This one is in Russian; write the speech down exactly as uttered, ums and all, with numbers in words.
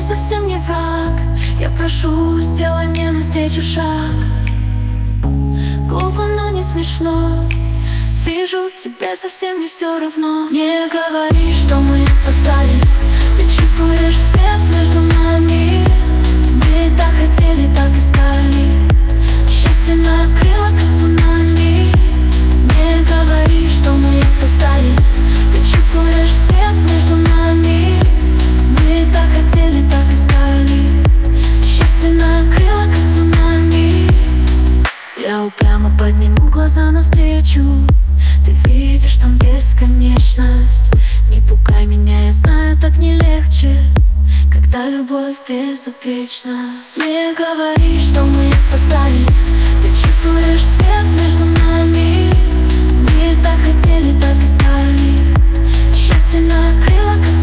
совсем не враг. Я прошу, сделай мне навстречу шаг. Глупо, но не смешно. Вижу, тебе совсем не все равно. Не говори, что мы опоздали. Ты чувствуешь свет между нами. Мы так хотели, так искали. Счастье накрыло, как цунами. Не говори, что мы опоздали. Ты чувствуешь свет между нами. Мы так хотели, так искали. Счастье накрыло, как цунами. Я упрямо подниму глаза навстречу. Ты видишь там бесконечность. Не пугай меня, я знаю, так не легче, когда любовь безупречна. Не говори, что мы опоздали. Ты чувствуешь свет между нами. Мы так хотели, так искали. Счастье накрыло, как